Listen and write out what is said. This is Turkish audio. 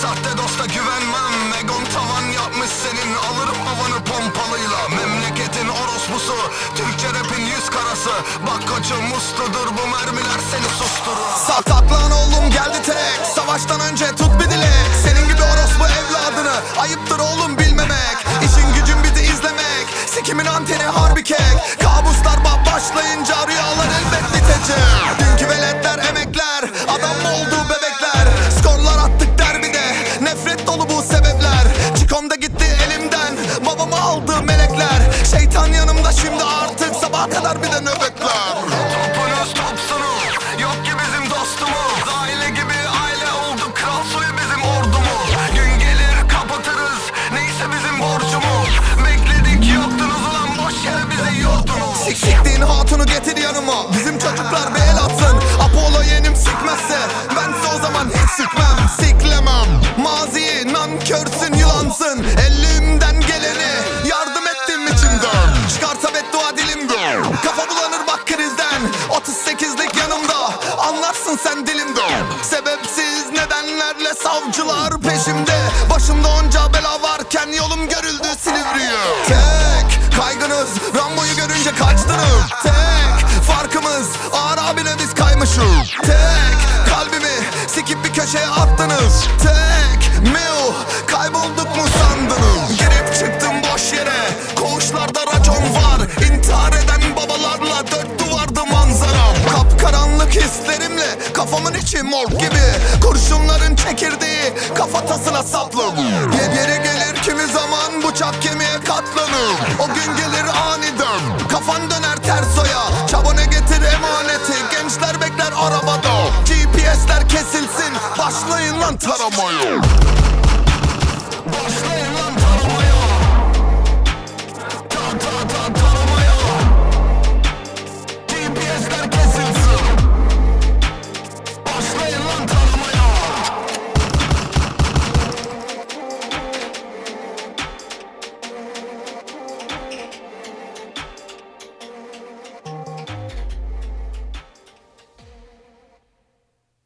Sahte dosta güvenmem. Egon tavan yapmış senin. Alırım havanı pompalıyla. Memleketin orospusu, Türkçe rapin yüz karası. Bak koçum usludur, bu mermiler seni susturur. Saklan oğlum geldi tek. Savaştan önce tut bir dilek. Senin gibi orospu evladını ayıptır oğlum bilmemek. İşin gücün bizi izlemek. Sikimin anteni harbi kek. Kabuslar başlayınca rüyalar elbet bitecek. Dünkü veletler emekler, adam mı oldu bebekler. Skorlar attık derbide, nefret dolu bu sebepler. Çikomda gitti elimden, babamı aldı melekler. Şeytan yanımda şimdi artık sabaha kadar bir de nöbetler. Topunuz topsunuz, yok ki bizim dostumuz. Aile gibi aile olduk, kral soyu bizim ordumuz. Gün gelir kapatırız, neyse bizim borcumuz. Bekledik yoktunuz ulan, boş yere bizi yordunuz. Siktiğin hatunu getir yanıma, bizim çocuklar bir el atsın. Apollo yenim sikmezse, bense o zaman hiç sikmem. Siklemem, maziyi nankörsün yılansın. Elimden geleni yardım ettim içimden. Çıkarsa beddua dilimden, kafa bulanır bak krizden. 38'lik yanımda, anlarsın sen dilimden. Sebepsiz nedenlerle savcılar peşimde. Başımda onca bela varken yolum görüldü Silivri'ye. Tek kaygınız Rambo'yu görünce kaçtınız. Tek farkımız Ağır abine biz kaymışız. Tek kalbimi sikip bir köşeye attınız. Tek miu kaybolduk mu sandınız? Girip çıktım boş yere, koğuşlarda racon var. İntihar eden babalarla dört duvardı manzaram. Kapkaranlık hislerimle kafamın içi mor gibi. Kurşunların çekirdeği kafatasına saplı. Yeri gelir kimi zaman bıçak kemiğe katlanır. O gün gelir aniden, kafan döner ters oya. Çabana getir emaneti, gençler bekler arabada. GPS'ler kesilsin, başlayın lan taramaya.